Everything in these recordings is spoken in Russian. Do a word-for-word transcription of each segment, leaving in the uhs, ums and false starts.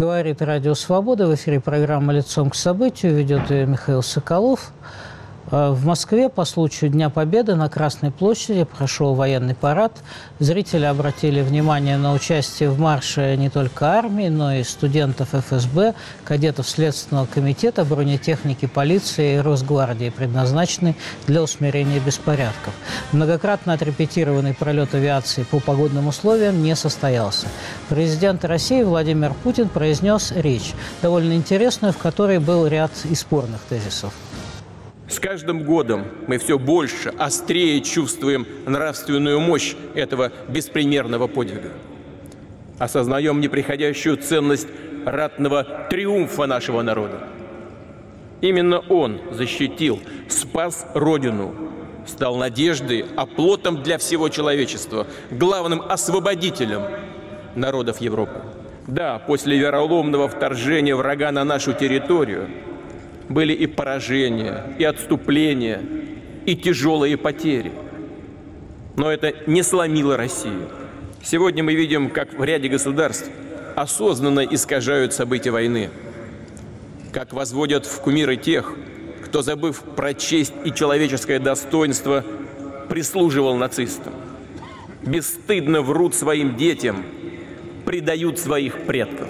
Говорит Радио Свобода. В эфире программа «Лицом к событию». Ведет ее Михаил Соколов. В Москве по случаю Дня Победы на Красной площади прошел военный парад. Зрители обратили внимание на участие в марше не только армии, но и студентов эф эс бэ, кадетов Следственного комитета, бронетехники полиции и Росгвардии, предназначенной для усмирения беспорядков. Многократно отрепетированный пролет авиации по погодным условиям не состоялся. Президент России Владимир Путин произнес речь, довольно интересную, в которой был ряд и спорных тезисов. С каждым годом мы все больше, острее чувствуем нравственную мощь этого беспримерного подвига. Осознаем неприходящую ценность ратного триумфа нашего народа. Именно он защитил, спас Родину, стал надеждой, оплотом для всего человечества, главным освободителем народов Европы. Да, после вероломного вторжения врага на нашу территорию были и поражения, и отступления, и тяжелые потери. Но это не сломило Россию. Сегодня мы видим, как в ряде государств осознанно искажают события войны, как возводят в кумиры тех, кто, забыв про честь и человеческое достоинство, прислуживал нацистам. Бесстыдно врут своим детям, предают своих предков.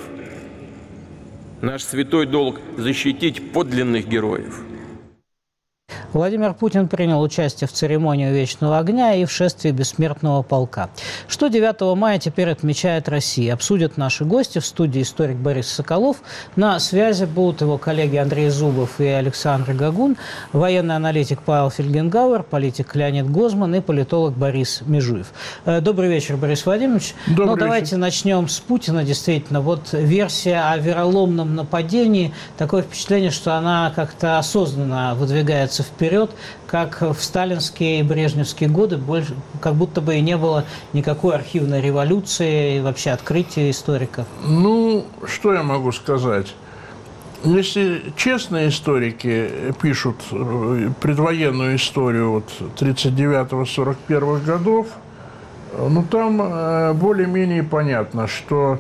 Наш святой долг – защитить подлинных героев. Владимир Путин принял участие в церемонии Вечного огня и в шествии Бессмертного полка. Что девятого мая теперь отмечает Россия? Обсудят наши гости. В студии историк Борис Соколов. На связи будут его коллеги Андрей Зубов и Александр Гагун, военный аналитик Павел Фельгенгауэр, политик Леонид Гозман и политолог Борис Межуев. Добрый вечер, Борис Владимирович. Добрый ну, вечер. Давайте начнем с Путина. Действительно, вот версия о вероломном нападении. Такое впечатление, что она как-то осознанно выдвигается вперед. Вперед, как в сталинские и брежневские годы, больше, как будто бы и не было никакой архивной революции и вообще открытия историков. Ну, что я могу сказать? Если честные историки пишут предвоенную историю от тридцать девятого — сорок первого годов, ну, там более-менее понятно, что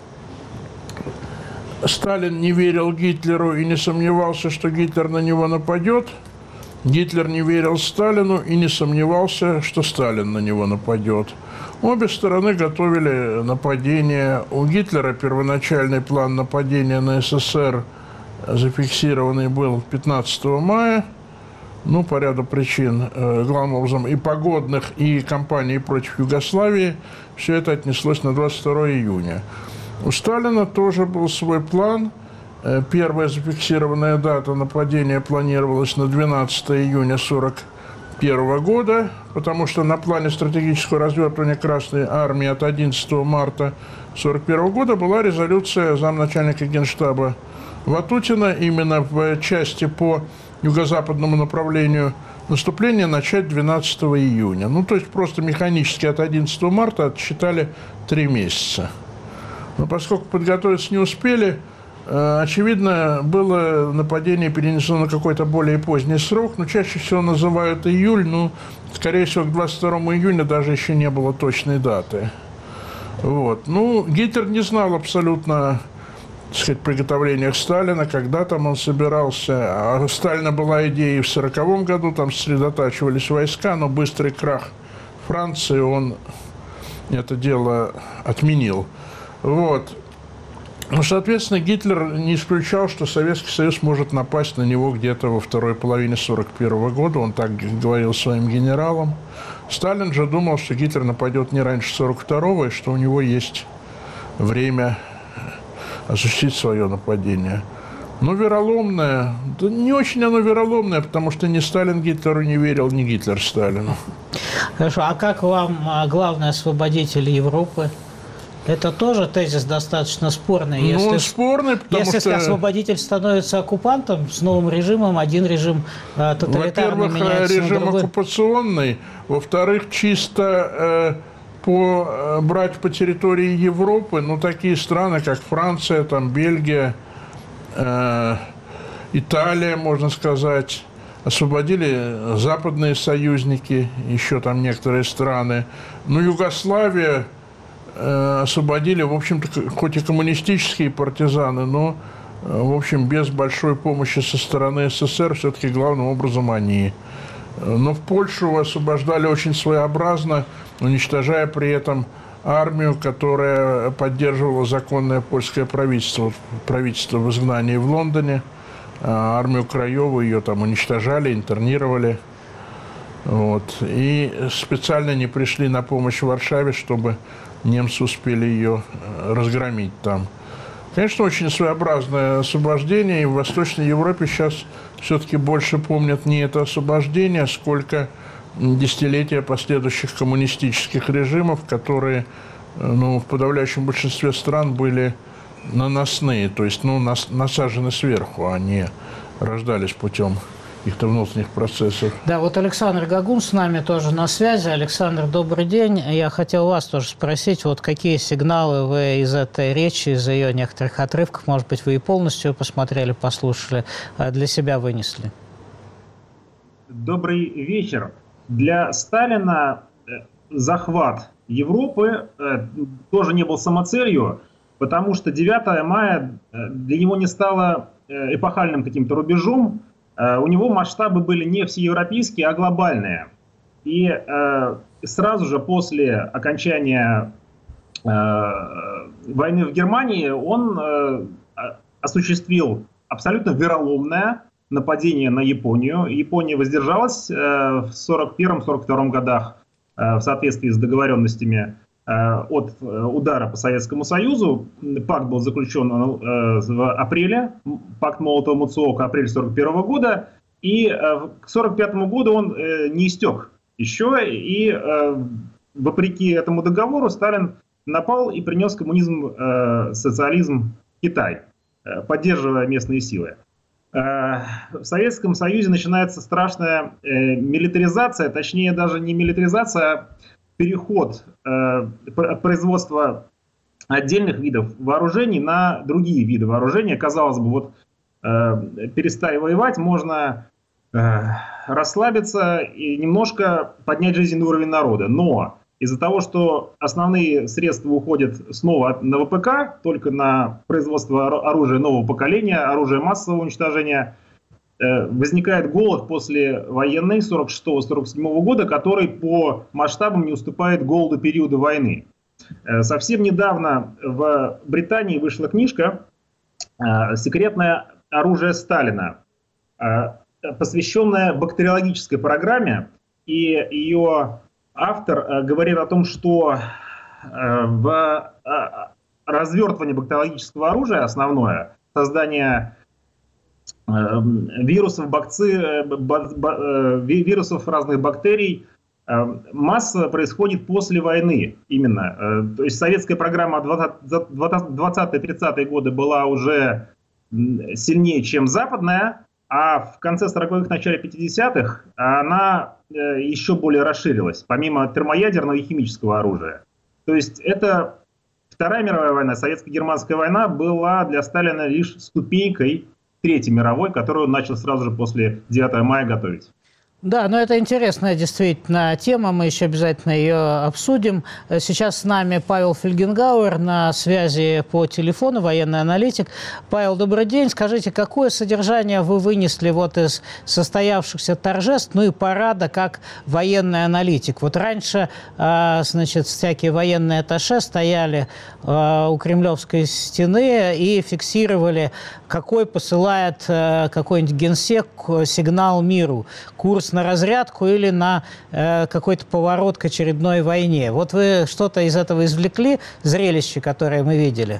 Сталин не верил Гитлеру и не сомневался, что Гитлер на него нападет. Гитлер не верил Сталину и не сомневался, что Сталин на него нападет. Обе стороны готовили нападение. У Гитлера первоначальный план нападения на эс эс эс эр зафиксированный был пятнадцатого мая. Ну, по ряду причин, главным образом, и погодных, и кампании против Югославии. Все это отнеслось на двадцать второе июня. У Сталина тоже был свой план. Первая зафиксированная дата нападения планировалась на двенадцатое июня сорок первого года, потому что на плане стратегического развертывания Красной Армии от одиннадцатого марта сорок первого года была резолюция замначальника Генштаба Ватутина именно в части по юго-западному направлению наступления начать двенадцатого июня. Ну, то есть просто механически от одиннадцатого марта отсчитали три месяца. Но поскольку подготовиться не успели, очевидно, было нападение перенесено на какой-то более поздний срок, но чаще всего называют июль, ну, скорее всего, к двадцать второму июня даже еще не было точной даты. Вот. Ну, Гитлер не знал абсолютно, так сказать, приготовлениях Сталина, когда там он собирался. А у Сталина была идея и в сороковом году, там сосредотачивались войска, но быстрый крах Франции, он это дело отменил. Вот. Ну, соответственно, Гитлер не исключал, что Советский Союз может напасть на него где-то во второй половине сорок первого года. Он так говорил своим генералам. Сталин же думал, что Гитлер нападет не раньше сорок второго, и что у него есть время осуществить свое нападение. Но вероломное, да не очень оно вероломное, потому что ни Сталин Гитлеру не верил, ни Гитлер Сталину. Хорошо, а как вам главный освободитель Европы? Это тоже тезис достаточно спорный. Ну, если, он спорный, потому если что... освободитель становится оккупантом с новым режимом, один режим э, тоталитарный меняется режим на другой. оккупационный. Во-вторых, чисто э, по, э, брать по территории Европы, ну, такие страны, как Франция, там, Бельгия, э, Италия, можно сказать, освободили западные союзники, еще там некоторые страны. Ну, Югославия... э, освободили, в общем-то, хоть и коммунистические партизаны, но, э, в общем, без большой помощи со стороны СССР, все-таки главным образом они. Но в Польшу освобождали очень своеобразно, уничтожая при этом армию, которая поддерживала законное польское правительство, правительство в изгнании в Лондоне. Армию Краеву ее там уничтожали, интернировали. Вот. И специально не пришли на помощь в Варшаве, чтобы немцы успели ее разгромить там. Конечно, очень своеобразное освобождение, и в Восточной Европе сейчас все-таки больше помнят не это освобождение, сколько десятилетия последующих коммунистических режимов, которые, ну, в подавляющем большинстве стран были наносные, то есть, ну, нас, насажены сверху, а не рождались путем каких-то внутренних процессов. Да, вот Александр Гагун с нами тоже на связи. Александр, добрый день. Я хотел вас тоже спросить, вот какие сигналы вы из этой речи, из ее некоторых отрывков, может быть, вы и полностью посмотрели, послушали, для себя вынесли? Добрый вечер. Для Сталина захват Европы тоже не был самоцелью, потому что девятое мая для него не стало эпохальным каким-то рубежом. У него масштабы были не всеевропейские, а глобальные. И э, сразу же после окончания э, войны в Германии он э, осуществил абсолютно вероломное нападение на Японию. Япония воздержалась э, в сорок первом — сорок втором годах э, в соответствии с договоренностями э, от э, удара по Советскому Союзу. Пакт был заключен э, в апреле, пакт Молотова-Муцуока, апрель сорок первого года. И э, к сорок пятому году он э, не истек еще. И э, вопреки этому договору Сталин напал и принес коммунизм, э, социализм в Китай, э, поддерживая местные силы. В Советском Союзе начинается страшная э, милитаризация, точнее даже не милитаризация, а переход э, производства отдельных видов вооружений на другие виды вооружения. Казалось бы, вот э, перестая воевать, можно э, расслабиться и немножко поднять жизненный уровень народа. Но из-за того, что основные средства уходят снова на вэ пэ ка, только на производство оружия нового поколения, оружия массового уничтожения, возникает голод послевоенный сорок шестого — сорок седьмого года, который по масштабам не уступает голоду периода войны. Совсем недавно в Британии вышла книжка «Секретное оружие Сталина», посвященная бактериологической программе, и ее автор говорит о том, что в развертывании бактериологического оружия основное создание вирусов, бакци, вирусов разных бактерий массово происходит после войны именно. То есть советская программа двадцатые-тридцатые годы была уже сильнее, чем западная, а в конце сороковых, начале пятидесятых она еще более расширилась, помимо термоядерного и химического оружия. То есть это Вторая мировая война, советско-германская война, была для Сталина лишь ступенькой Третьей мировой, которую он начал сразу же после девятого мая готовить. Да, но это интересная действительно тема, мы еще обязательно ее обсудим. Сейчас с нами Павел Фельгенгауэр на связи по телефону, военный аналитик. Павел, добрый день. Скажите, какое содержание вы вынесли вот из состоявшихся торжеств, ну и парада, как военный аналитик? Вот раньше, значит, всякие военные атташе стояли у Кремлевской стены и фиксировали, какой посылает какой-нибудь генсек сигнал миру, курс на разрядку или на э, какой-то поворот к очередной войне. Вот вы что-то из этого извлекли, зрелище, которое мы видели?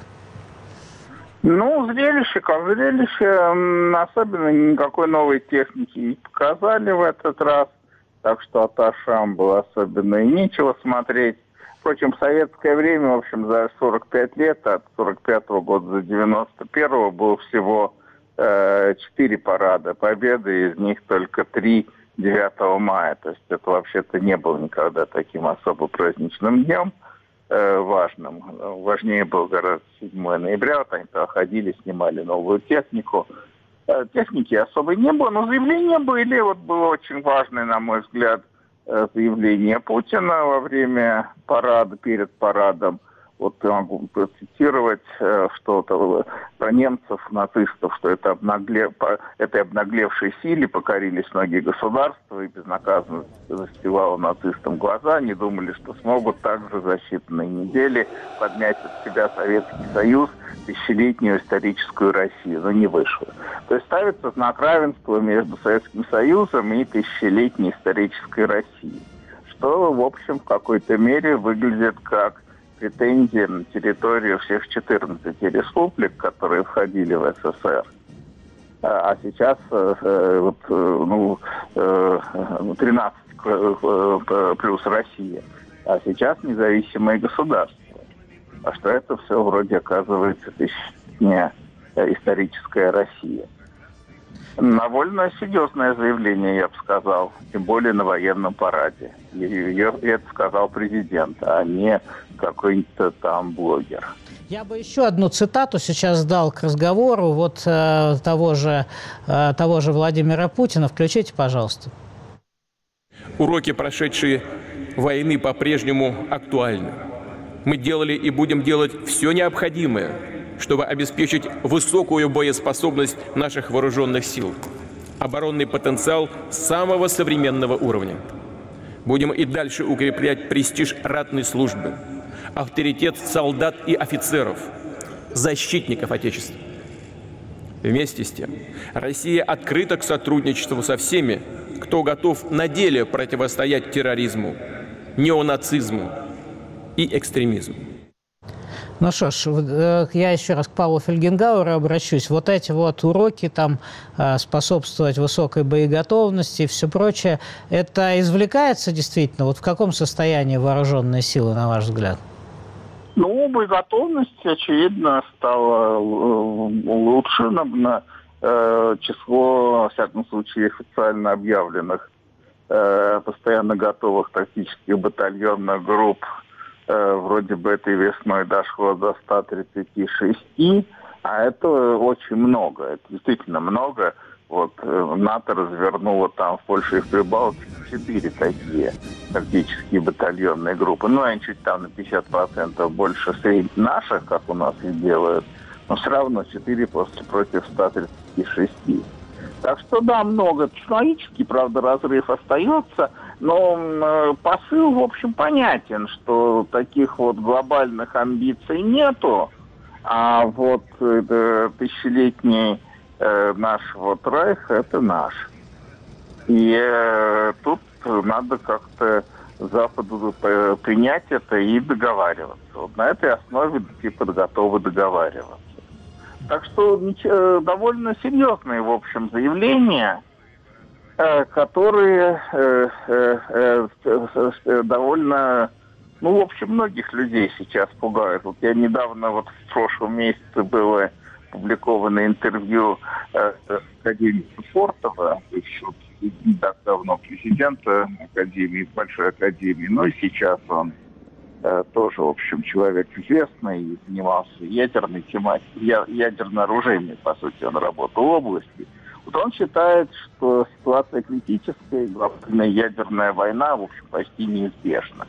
Ну, зрелище, как зрелище, особенно никакой новой техники не показали в этот раз, так что атташам было особенно и нечего смотреть. Впрочем, в советское время, в общем, за сорок пять лет, от сорок пятого года до девяносто первого было всего четыре парада Победы, из них только три девятого мая. То есть это вообще-то не было никогда таким особо праздничным днем, э, важным. Важнее было гораздо седьмого ноября. Вот они туда ходили, снимали новую технику. Э, техники особой не было, но заявления были. Вот было очень важное, на мой взгляд, заявление Путина во время парада, перед парадом. Вот я могу процитировать э, что-то про немцев, нацистов, что это обнагле... по этой обнаглевшей силе покорились многие государства и безнаказанно застилало нацистам глаза. Они думали, что смогут также за считанные недели поднять от себя Советский Союз, тысячелетнюю историческую Россию. Но не вышло. То есть ставится знак равенства между Советским Союзом и тысячелетней исторической Россией. Что, в общем, в какой-то мере выглядит как претензии на территорию всех четырнадцати республик, которые входили в СССР. А сейчас вот, ну, тринадцать плюс Россия. А сейчас независимые государства. А что это все вроде оказывается тысячелетняя историческая Россия. Довольно серьезное заявление, я бы сказал, тем более на военном параде. И, и это сказал президент, а не какой-то там блогер. Я бы еще одну цитату сейчас дал к разговору вот э, того же, э, того же Владимира Путина. Включите, пожалуйста. Уроки прошедшей войны по-прежнему актуальны. Мы делали и будем делать все необходимое, чтобы обеспечить высокую боеспособность наших вооруженных сил, оборонный потенциал самого современного уровня. Будем и дальше укреплять престиж ратной службы, авторитет солдат и офицеров, защитников Отечества. Вместе с тем, Россия открыта к сотрудничеству со всеми, кто готов на деле противостоять терроризму, неонацизму и экстремизму. Ну что ж, я еще раз к Павлу Фельгенгауэру обращусь. Вот эти вот уроки, там, способствовать высокой боеготовности и все прочее, это извлекается действительно? Вот в каком состоянии вооруженные силы, на ваш взгляд? Ну, боеготовность, очевидно, стала лучше. На число, во всяком случае, официально объявленных постоянно готовых тактических батальонных групп вроде бы этой весной дошло до ста тридцати шести, а это очень много, это действительно много. Вот НАТО развернуло там в Польше и в Прибалтике четыре такие тактические батальонные группы. Ну, они чуть там на пятьдесят процентов больше средних наших, как у нас и делают, но все равно четыре после против ста тридцати шести. Так что да, много. Технологический, правда, разрыв остается, но э, посыл, в общем, понятен, что таких вот глобальных амбиций нету, а вот э, тысячелетний э, наш вот райх – это наш. И э, тут надо как-то Западу принять это и договариваться. Вот на этой основе типа готовы договариваться. Так что э, довольно серьезные, в общем, заявления, э, которые э, э, э, э, довольно, ну, в общем, многих людей сейчас пугают. Вот я недавно, вот в прошлом месяце было опубликовано интервью э, академика Фортова, еще не так давно президента Академии, Большой Академии, но и сейчас он тоже, в общем, человек известный, занимался ядерной тематикой, ядерно-оружейной, по сути, он работал в области. Вот он считает, что ситуация критическая, глобальная ядерная война, в общем, почти неизбежна.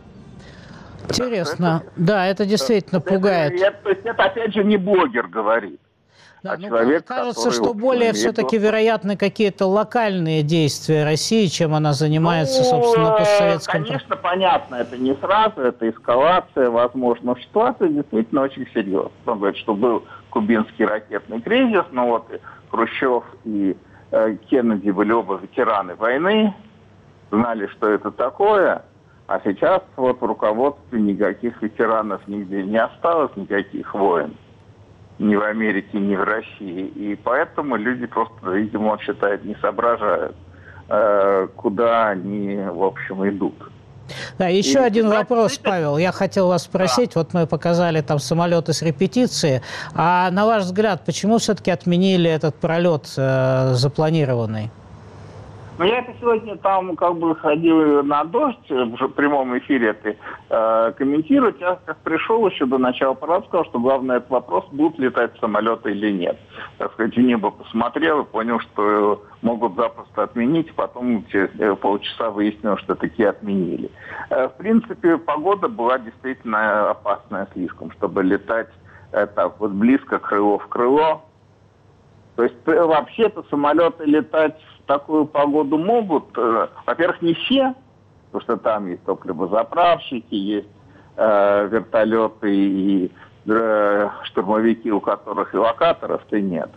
Интересно. Это, да, это действительно это, пугает. Это, то есть это, опять же, не блогер говорит. Да, а ну, человек, кажется, что более все-таки вероятны какие-то локальные действия России, чем она занимается, ну, собственно, на постсоветском... Конечно, понятно, это не сразу, это эскалация, возможно. Ситуация действительно очень серьезная. Он говорит, что был кубинский ракетный кризис, но вот Хрущев и э, Кеннеди были оба ветераны войны, знали, что это такое, а сейчас вот в руководстве никаких ветеранов нигде не осталось, никаких войн. Ни в Америке, ни в России. И поэтому люди просто, видимо, он считает, не соображают, э, куда они, в общем, идут. Да, еще и, один знаете, вопрос, это... Павел. Я хотел вас спросить. Да. Вот мы показали там самолеты с репетиции. А на ваш взгляд, почему все-таки отменили этот пролет э, запланированный? Но я это сегодня там как бы ходил на «Дождь», в прямом эфире это э, комментировать. Я как пришел еще до начала парада, сказал, что главный этот вопрос, будут летать самолеты или нет. Так сказать, в небо посмотрел и понял, что могут запросто отменить. Потом через полчаса выяснилось, что такие отменили. Э, в принципе, погода была действительно опасная слишком, чтобы летать э, так вот близко, крыло в крыло. То есть вообще-то самолеты летать в такую погоду могут. Во-первых, не все, потому что там есть топливозаправщики, есть э, вертолеты и э, штурмовики, у которых и локаторов-то нет.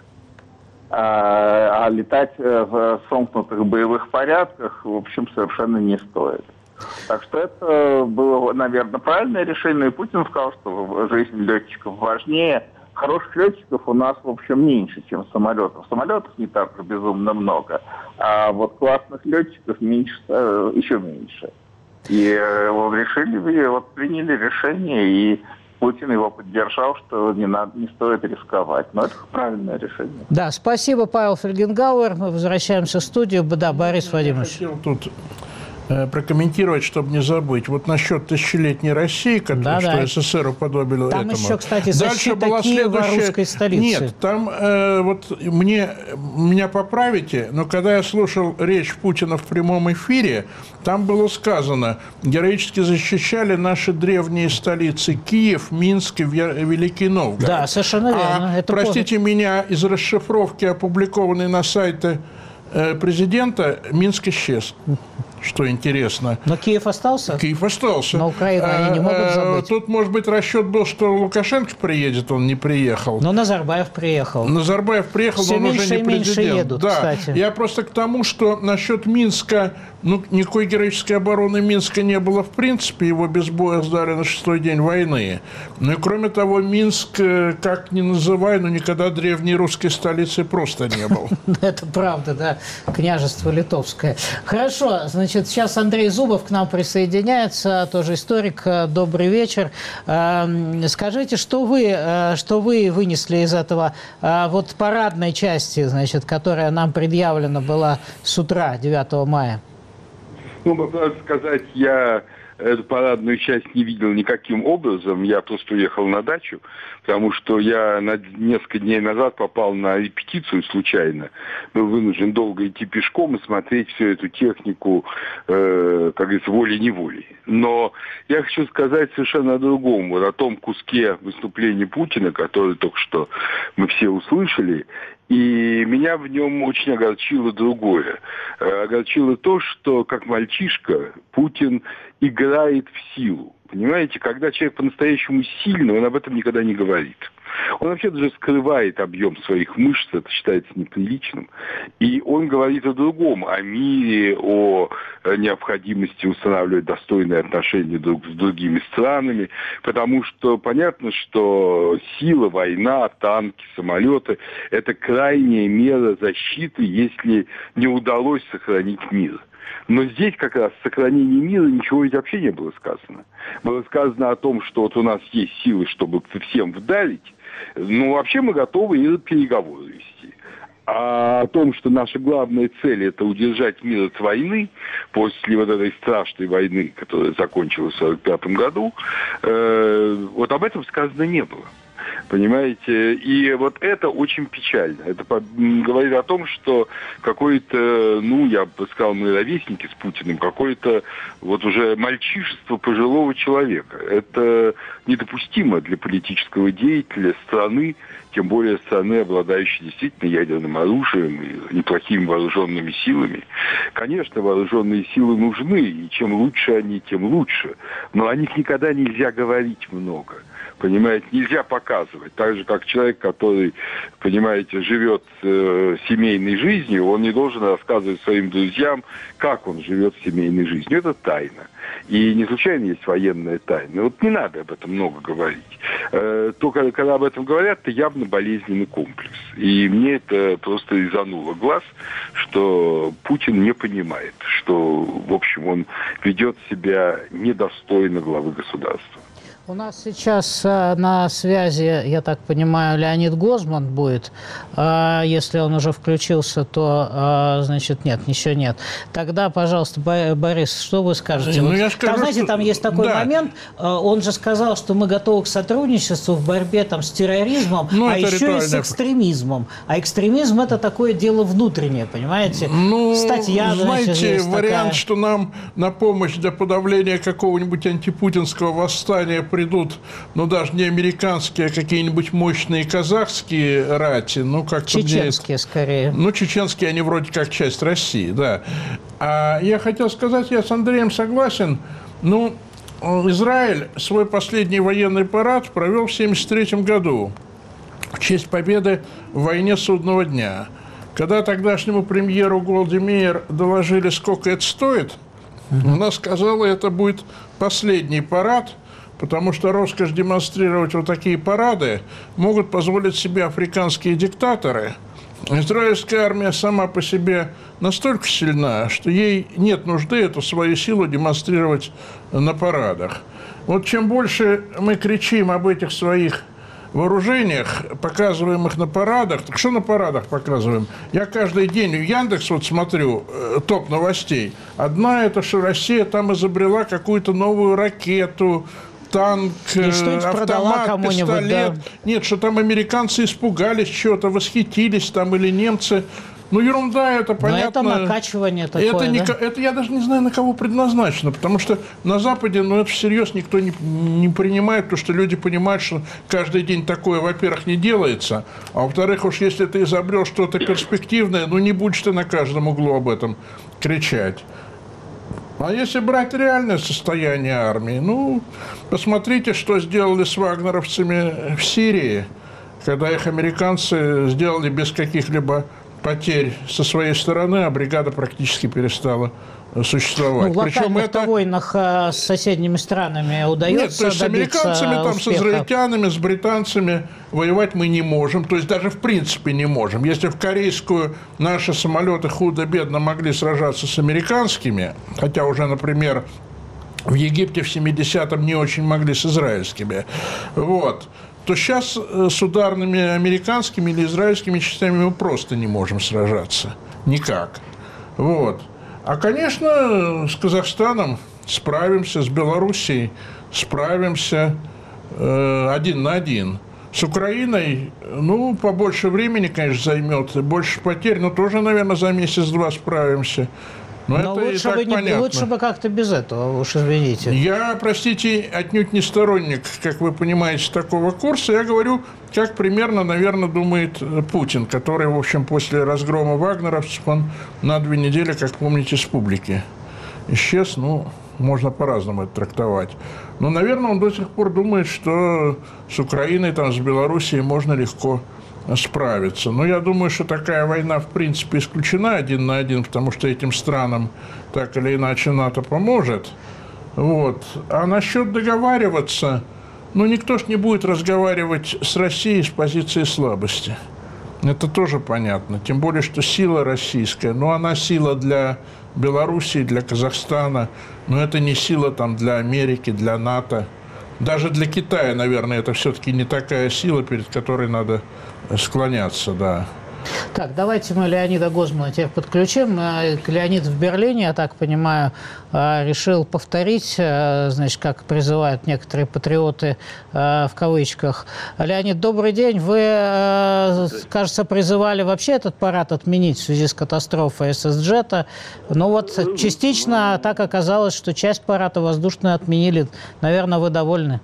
А, а летать в сомкнутых боевых порядках, в общем, совершенно не стоит. Так что это было, наверное, правильное решение. И Путин сказал, что жизнь летчиков важнее. Хороших летчиков у нас, в общем, меньше, чем самолетов. Самолетов не так безумно много, а вот классных летчиков меньше, еще меньше. И вот решили, вот приняли решение, и Путин его поддержал, что не надо, не стоит рисковать. Но это правильное решение. Да, спасибо, Павел Фельгенгауэр. Мы возвращаемся в студию. Да, Борис Владимирович. Я хотел тут прокомментировать, чтобы не забыть. Вот насчет тысячелетней России, которая, да, что да. СССР уподобила там этому. Там еще, кстати, защита Дальше была Киева, следующая... русской столицы. Нет, там э, вот мне, меня поправите, но когда я слушал речь Путина в прямом эфире, там было сказано, героически защищали наши древние столицы Киев, Минск и Великий Новгород. Да, совершенно верно. А, Это простите помню. меня, из расшифровки, опубликованной на сайте э, президента, Минск исчез. Что интересно. Но Киев остался? Киев остался. Но Украину они не могут забыть. Тут, может быть, расчет был, что Лукашенко приедет, он не приехал. Но Назарбаев приехал. Назарбаев приехал, Все но он уже не президент. Все меньше едут, да. кстати. Я просто к тому, что насчет Минска, ну, никакой героической обороны Минска не было в принципе, его без боя сдали на шестой день войны. Ну и кроме того, Минск, как ни называй, но никогда древней русской столицей просто не был. Это правда, да, княжество Литовское. Хорошо, значит, сейчас Андрей Зубов к нам присоединяется, тоже историк. Добрый вечер. Скажите, что вы, что вы вынесли из этого вот парадной части, значит, которая нам предъявлена была с утра девятого мая? Ну, надо сказать, я эту парадную часть не видел никаким образом. Я просто уехал на дачу, потому что я на несколько дней назад попал на репетицию случайно. Был вынужден долго идти пешком и смотреть всю эту технику, э, как говорится, волей-неволей. Но я хочу сказать совершенно о другом. Вот о том куске выступления Путина, который только что мы все услышали. И меня в нем очень огорчило другое. Огорчило то, что, как мальчишка, Путин играет в силу. Понимаете, когда человек по-настоящему сильный, он об этом никогда не говорит. Он вообще даже скрывает объем своих мышц, это считается неприличным. И он говорит о другом, о мире, о необходимости устанавливать достойные отношения друг с другими странами. Потому что понятно, что сила, война, танки, самолеты – это крайняя мера защиты, если не удалось сохранить мир. Но здесь как раз в сохранении мира ничего ведь вообще не было сказано. Было сказано о том, что вот у нас есть силы, чтобы всем вдарить, но вообще мы готовы и переговоры вести. А о том, что наша главная цель – это удержать мир от войны, после вот этой страшной войны, которая закончилась в сорок пятом году, э, вот об этом сказано не было. Понимаете? И вот это очень печально. Это говорит о том, что какое-то, ну, я бы сказал, мы ровесники с Путиным, какое-то вот уже мальчишество пожилого человека. Это недопустимо для политического деятеля страны, тем более страны, обладающей действительно ядерным оружием и неплохими вооруженными силами. Конечно, вооруженные силы нужны, и чем лучше они, тем лучше. Но о них никогда нельзя говорить много. Понимаете, нельзя показывать. Так же, как человек, который, понимаете, живет э, семейной жизнью, он не должен рассказывать своим друзьям, как он живет семейной жизнью. Это тайна. И не случайно есть военная тайна. Вот не надо об этом много говорить. Э, только когда об этом говорят, это явно болезненный комплекс. И мне это просто резануло глаз, что Путин не понимает, что, в общем, он ведет себя недостойно главы государства. У нас сейчас э, на связи, я так понимаю, Леонид Гозман будет. Э, если он уже включился, то, э, значит, нет, еще нет. Тогда, пожалуйста, Борис, что вы скажете? Ну, вот, я скажу, там, знаете, что... там есть такой да. момент. Э, он же сказал, что мы готовы к сотрудничеству в борьбе там, с терроризмом, ну, а еще ритуальное. И с экстремизмом. А экстремизм – это такое дело внутреннее, понимаете? Ну, Статья, знаете, значит, вариант, такая. что нам на помощь для подавления какого-нибудь антипутинского восстания придут, ну, даже не американские, а какие-нибудь мощные казахские рати, ну, как-то чеченские, мне... скорее. Ну, чеченские, они вроде как часть России, да. А я хотел сказать, я с Андреем согласен, ну, Израиль свой последний военный парад провел в семьдесят третьем году в честь победы в войне Судного дня. Когда тогдашнему премьеру Голди Меир доложили, сколько это стоит, mm-hmm. она сказала, это будет последний парад, потому что роскошь демонстрировать вот такие парады могут позволить себе африканские диктаторы. Израильская армия сама по себе настолько сильна, что ей нет нужды эту свою силу демонстрировать на парадах. Вот чем больше мы кричим об этих своих вооружениях, показываем их на парадах. Так что на парадах показываем? Я каждый день в Яндекс вот смотрю э, топ новостей. Одна это, что Россия там изобрела какую-то новую ракету, танк, автомат, пистолет. Да. Нет, что там американцы испугались чего-то, восхитились там, или немцы. Ну, ерунда, это понятно. Но это накачивание такое, это, не, да? это я даже не знаю, на кого предназначено, потому что на Западе, ну, это всерьез никто не, не принимает, потому что люди понимают, что каждый день такое, во-первых, не делается, а во-вторых, уж если ты изобрел что-то перспективное, ну, не будешь ты на каждом углу об этом кричать. А если брать реальное состояние армии, ну, посмотрите, что сделали с вагнеровцами в Сирии, когда их американцы сделали без каких-либо потерь со своей стороны, а бригада практически перестала существовать. Ну, в Причем это... войнах а, с соседними странами удается Нет, то есть с американцами, там, с израильтянами, с британцами воевать мы не можем. То есть даже в принципе не можем. Если в корейскую наши самолеты худо-бедно могли сражаться с американскими, хотя уже, например, в Египте в семидесятом не очень могли с израильскими, вот, то сейчас с ударными американскими или израильскими частями мы просто не можем сражаться. Никак. Вот. А, конечно, с Казахстаном справимся, с Белоруссией справимся э, один на один. С Украиной, ну, побольше времени, конечно, займет, больше потерь, но тоже, наверное, за месяц-два справимся. Но, но это лучше, бы не, лучше бы как-то без этого, уж извините. Я, простите, отнюдь не сторонник, как вы понимаете, такого курса. Я говорю, как примерно, наверное, думает Путин, который, в общем, после разгрома вагнеровцев, он на две недели, как помните, с публики исчез. Ну, можно по-разному это трактовать. Но, наверное, он до сих пор думает, что с Украиной, там, с Белоруссией можно легко справиться. Но я думаю, что такая война, в принципе, исключена один на один, потому что этим странам так или иначе НАТО поможет. Вот. А насчет договариваться, ну, никто ж не будет разговаривать с Россией с позиции слабости. Это тоже понятно. Тем более, что сила российская, ну, она сила для Белоруссии, для Казахстана, но это не сила там для Америки, для НАТО. Даже для Китая, наверное, это все-таки не такая сила, перед которой надо склоняться, да. Так, давайте мы Леонида Гозмана теперь подключим. Леонид в Берлине, я так понимаю, решил повторить, значит, как призывают некоторые патриоты, в кавычках. Леонид, добрый день. Вы, кажется, призывали вообще этот парад отменить в связи с катастрофой эс эс джета. Но вот частично так оказалось, что часть парада воздушную отменили. Наверное, вы довольны?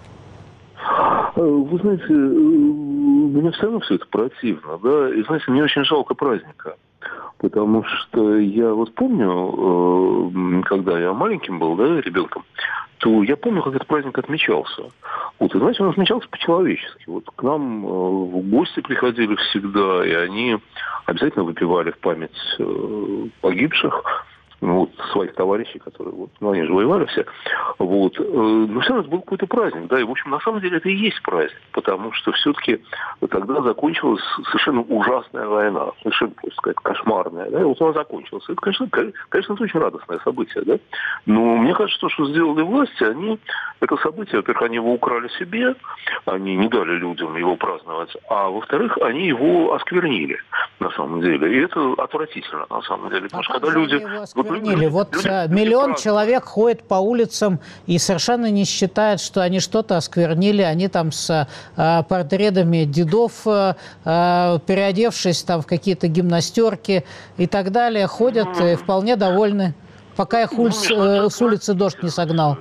Вы знаете, мне все равно все это противно, да, и, знаете, мне очень жалко праздника, потому что я вот помню, когда я маленьким был, да, ребенком, то я помню, как этот праздник отмечался. Вот, и, знаете, он отмечался по-человечески. Вот к нам в гости приходили всегда, и они обязательно выпивали в память погибших. ну, вот, своих товарищей, которые, вот, ну, они же воевали все, вот, но все равно это был какой-то праздник, да, и, в общем, на самом деле это и есть праздник, потому что все-таки тогда закончилась совершенно ужасная война, совершенно, просто сказать, кошмарная, да, и вот она закончилась. Это, конечно, конечно, это очень радостное событие, да, но мне кажется, что, что сделали власти, они это событие, во-первых, они его украли себе, они не дали людям его праздновать, а во-вторых, они его осквернили, на самом деле, и это отвратительно, на самом деле, потому а что когда люди... Вот, люди, вот люди, миллион люди человек ходит по улицам и совершенно не считает, что они что-то осквернили, они там с а, портретами дедов, а, переодевшись там в какие-то гимнастерки и так далее, ходят mm-hmm. и вполне довольны, пока их улиц, ну, с улицы дождь не согнал.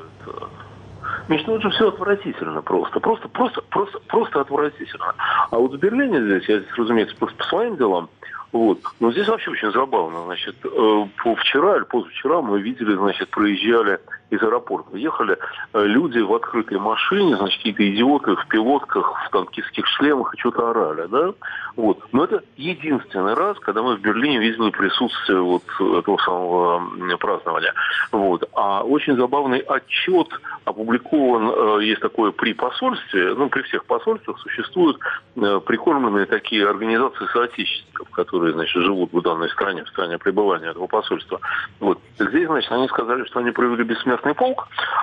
Миш, ну это же все отвратительно просто. Просто, просто, просто, просто отвратительно. А вот в Берлине здесь, я здесь, разумеется, просто по своим делам, вот. Но здесь вообще очень забавно. Значит, вчера или позавчера мы видели, значит, проезжали из аэропорта. Ехали люди в открытой машине, значит, какие-то идиоты в пилотках, в танкистских шлемах и что-то орали, да? Вот. Но это единственный раз, когда мы в Берлине видели присутствие вот этого самого празднования. Вот. А очень забавный отчет опубликован, есть такое при посольстве, ну, при всех посольствах существуют прикормленные такие организации соотечественников, которые, значит, живут в данной стране, в стране пребывания этого посольства. Вот. Здесь, значит, они сказали, что они провели бессмертный полк,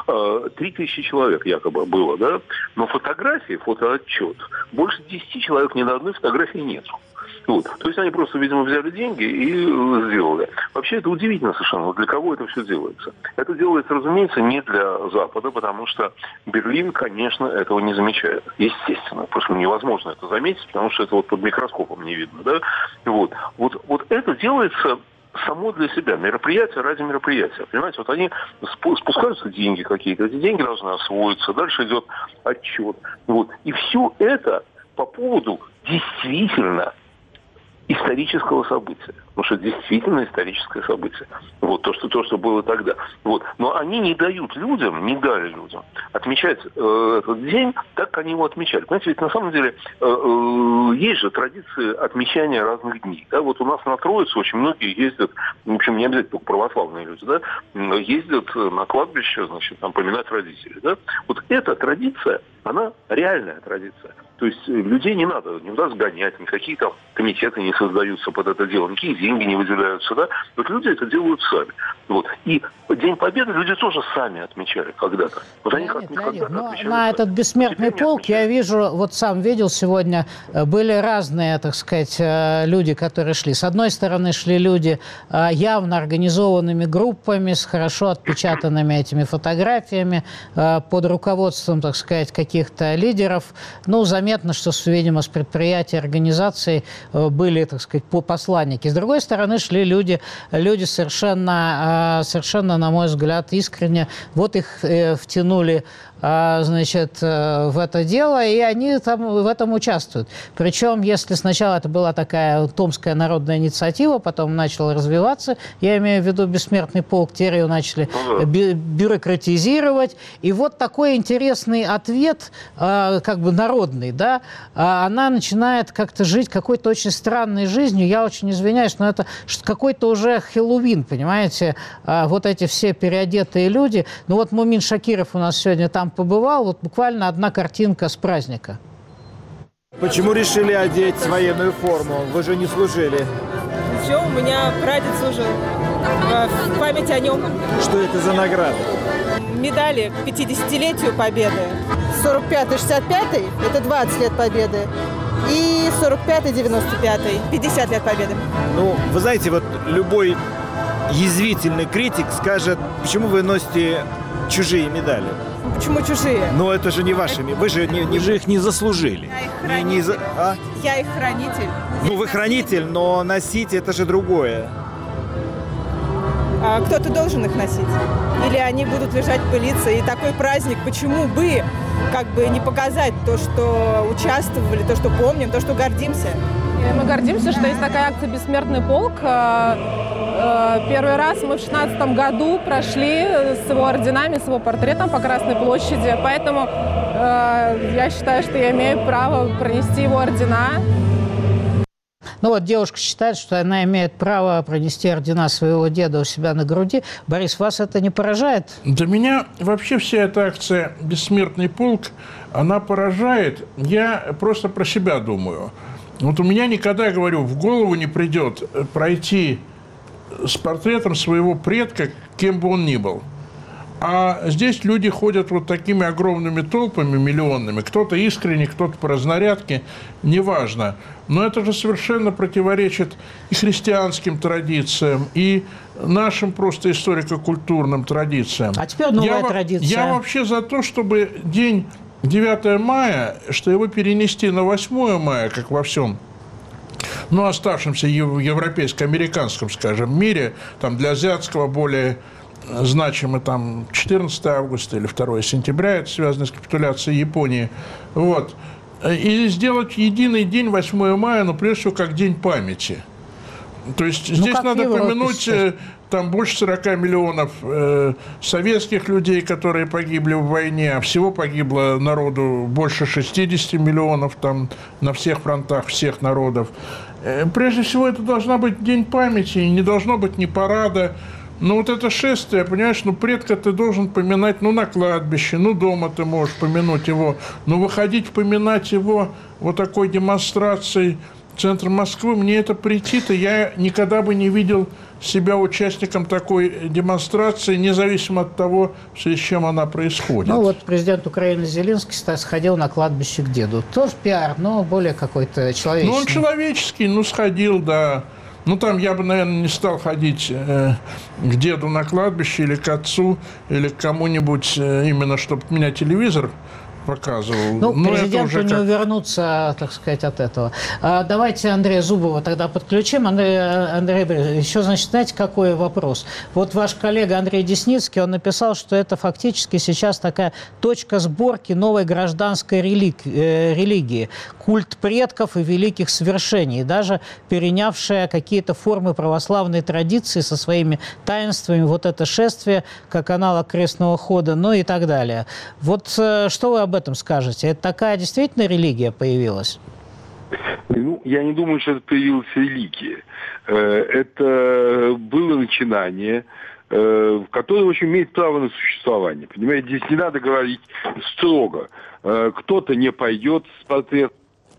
три тысячи человек якобы было, да, но фотографии, фотоотчет, больше десяти человек ни на одной фотографии нету. Вот. То есть они просто, видимо, взяли деньги и сделали. Вообще это удивительно совершенно. Для кого это все делается? Это делается, разумеется, не для Запада, потому что Берлин, конечно, этого не замечает. Естественно. Просто невозможно это заметить, потому что это вот под микроскопом не видно. Да? Вот. Вот, вот это делается само для себя. Мероприятие ради мероприятия. Понимаете, вот они спускаются деньги какие-то. Эти деньги должны освоиться. Дальше идет отчет. Вот. И все это по поводу действительно исторического события. Потому что действительно историческое событие. Вот то, что, то, что было тогда. Вот. Но они не дают людям, не дали людям отмечать э, этот день так, как они его отмечали. Понимаете, ведь на самом деле э, э, есть же традиции отмечания разных дней. Да? Вот у нас на Троицу очень многие ездят, в общем, не обязательно только православные люди, да? Ездят на кладбище, значит, там поминать родителей. Да? Вот эта традиция, она реальная традиция. То есть людей не надо, не надо сгонять, никакие там комитеты не создаются под это дело, никакие деньги не выделяются, да. Вот люди это делают сами. Вот. И День Победы люди тоже сами отмечали когда-то. Вот они Леонид, когда-то Леонид, но отмечали. на этот бессмертный полк я вижу, вот сам видел сегодня, были разные, так сказать, люди, которые шли. С одной стороны шли люди явно организованными группами, с хорошо отпечатанными этими фотографиями, под руководством, так сказать, каких-то лидеров. Ну, заметно, что, видимо, с предприятий, организаций были, так сказать, посланники. С другой стороны шли люди, люди совершенно, совершенно, на мой взгляд, искренне. Вот их втянули, значит, в это дело, и они там в этом участвуют. Причем, если сначала это была такая томская народная инициатива, потом начала развиваться, я имею в виду бессмертный полк, теперь ее начали бю бюрократизировать, и вот такой интересный ответ, как бы народный, да, она начинает как-то жить какой-то очень странной жизнью. Я очень извиняюсь, но это какой-то уже Хэллоуин, понимаете, вот эти все переодетые люди. Ну вот Мумин Шакиров у нас сегодня там побывал, вот буквально одна картинка с праздника. Почему решили одеть военную форму? Вы же не служили. Все, у меня прадед служил. В память о нем. Что это за награда? Медали к пятидесятилетию Победы. сорок пятый шестьдесят пятый – это двадцать лет Победы. И сорок пятый девяносто пятый – пятьдесят лет Победы. Ну, вы знаете, вот любой язвительный критик скажет, почему вы носите чужие медали. Почему чужие? Но это же не ваши. Вы же, не, не, вы их не заслужили. Я их хранитель. Не, не за... а? Я их хранитель. Ну, вы хранитель, но носить это же другое. А кто-то должен их носить. Или они будут лежать, пылиться. И такой праздник, почему бы как бы не показать то, что участвовали, то, что помним, то, что гордимся. Мы гордимся, что есть такая акция «Бессмертный полк». Первый раз мы в шестнадцатом году прошли с его орденами, с его портретом по Красной площади. Поэтому я считаю, что я имею право пронести его ордена. Ну вот девушка считает, что она имеет право пронести ордена своего деда у себя на груди. Борис, вас это не поражает? Да меня вообще вся эта акция «Бессмертный полк», она поражает. Я просто про себя думаю. Вот у меня никогда, говорю, в голову не придет пройти с портретом своего предка, кем бы он ни был. А здесь люди ходят вот такими огромными толпами, миллионными. Кто-то искренне, кто-то по разнарядке, неважно. Но это же совершенно противоречит и христианским традициям, и нашим просто историко-культурным традициям. А теперь новая я, традиция. Я вообще за то, чтобы день девятое мая, что его перенести на восьмое мая, как во всем, ну, оставшемся европейско-американском, скажем, мире, там для азиатского более значимы там четырнадцатое августа или второе сентября, это связано с капитуляцией Японии. Вот. И сделать единый день восьмое мая, ну, прежде всего, как день памяти. То есть ну, здесь надо помянуть сейчас. Там больше сорока миллионов э, советских людей, которые погибли в войне, а всего погибло народу больше шестидесяти миллионов там, на всех фронтах всех народов. Э, прежде всего, это должна быть день памяти, и не должно быть ни парада. Но вот это шествие, понимаешь, ну, предка ты должен поминать, ну, на кладбище, ну, дома ты можешь помянуть его, но выходить поминать его вот такой демонстрацией в центр Москвы, мне это претит, и я никогда бы не видел себя участником такой демонстрации, независимо от того, в связи с чем она происходит. Ну, вот президент Украины Зеленский сходил на кладбище к деду. Тоже пиар, но более какой-то человеческий. Ну, он человеческий, ну, сходил, да. Ну, там я бы, наверное, не стал ходить э, к деду на кладбище или к отцу, или к кому-нибудь, э, именно чтобы меня телевизор показывал. Ну, Но президенту это уже не как... увернуться, так сказать, от этого. А давайте Андрея Зубова тогда подключим. Андрей, Андрей еще, значит, знаете, какой вопрос? Вот ваш коллега Андрей Десницкий, он написал, что это фактически сейчас такая точка сборки новой гражданской религии. Культ предков и великих свершений, даже перенявшая какие-то формы православной традиции со своими таинствами, вот это шествие, как аналог крестного хода, ну и так далее. Вот что вы об этом скажете? Это такая действительно религия появилась? Ну, я не думаю, что это появилась религия. Это было начинание, которое, в общем, имеет право на существование. Понимаете, здесь не надо говорить строго. Кто-то не пойдет с портретом.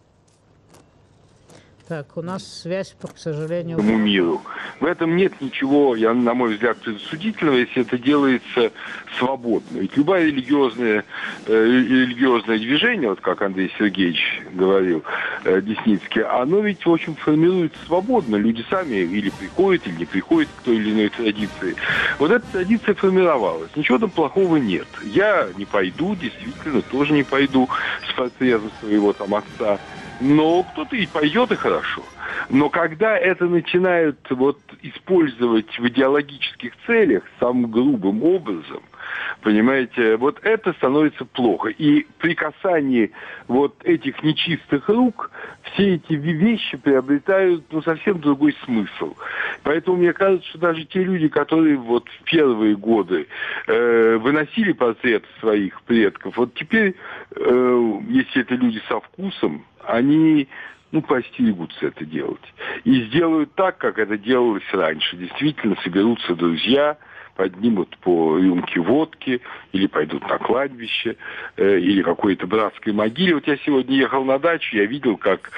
Так, у нас связь, к сожалению... миру. В этом нет ничего, я, на мой взгляд, предосудительного, если это делается свободно. Ведь любое религиозное, э, религиозное движение, вот как Андрей Сергеевич говорил, э, Десницкий, оно ведь, в общем, формируется свободно. Люди сами или приходят, или не приходят к той или иной традиции. Вот эта традиция формировалась. Ничего там плохого нет. Я не пойду, действительно, тоже не пойду с портретом своего там отца. Но кто-то и пойдет, и хорошо. Но когда это начинают вот использовать в идеологических целях самым грубым образом, понимаете, вот это становится плохо. И при касании вот этих нечистых рук все эти вещи приобретают, ну, совсем другой смысл. Поэтому мне кажется, что даже те люди, которые вот в первые годы э, выносили портреты своих предков, вот теперь, э, если это люди со вкусом, они, ну, постерегутся это делать. И сделают так, как это делалось раньше. Действительно, соберутся друзья, поднимут по рюмке водки, или пойдут на кладбище, э, или какой-то братской могиле. Вот я сегодня ехал на дачу, я видел, как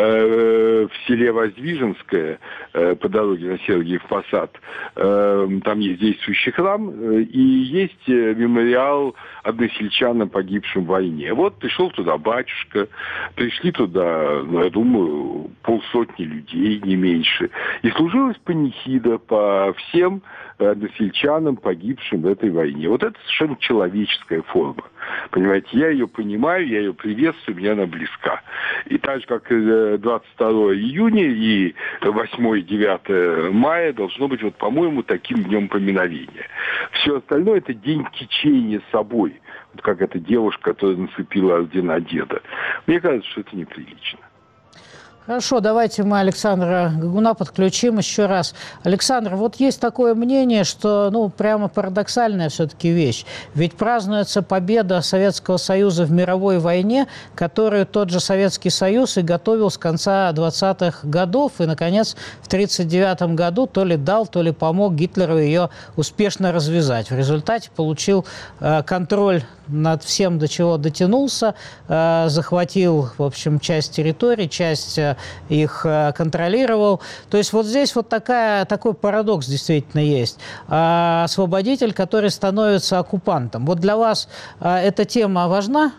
э, в селе Воздвиженское, э, по дороге на Сергиев Посад, э, там есть действующий храм, э, и есть э, мемориал односельчанам, погибшим в войне. Вот пришел туда батюшка, пришли туда, ну, я думаю, полсотни людей, не меньше. И служилась панихида по всем односельчанам, погибшим в этой войне. Вот это совершенно человеческая форма. Понимаете, я ее понимаю, я ее приветствую, мне она близка. И так же, как двадцать второе июня и восьмое и девятое мая должно быть, вот, по-моему, таким днем поминовения. Все остальное – это день течения собой. Вот как эта девушка, которая нацепила ордена деда. Мне кажется, что это неприлично. Хорошо, давайте мы Александра Гагуна подключим еще раз. Александр, вот есть такое мнение, что, ну, прямо парадоксальная все-таки вещь. Ведь празднуется победа Советского Союза в мировой войне, которую тот же Советский Союз и готовил с конца двадцатых годов. И, наконец, в тридцать девятом году то ли дал, то ли помог Гитлеру ее успешно развязать. В результате получил э, контроль над всем, до чего дотянулся, э, захватил, в общем, часть территорий, часть э, их э, контролировал. То есть вот здесь вот такая, такой парадокс действительно есть. Э, освободитель, который становится оккупантом. Вот для вас э, эта тема важна?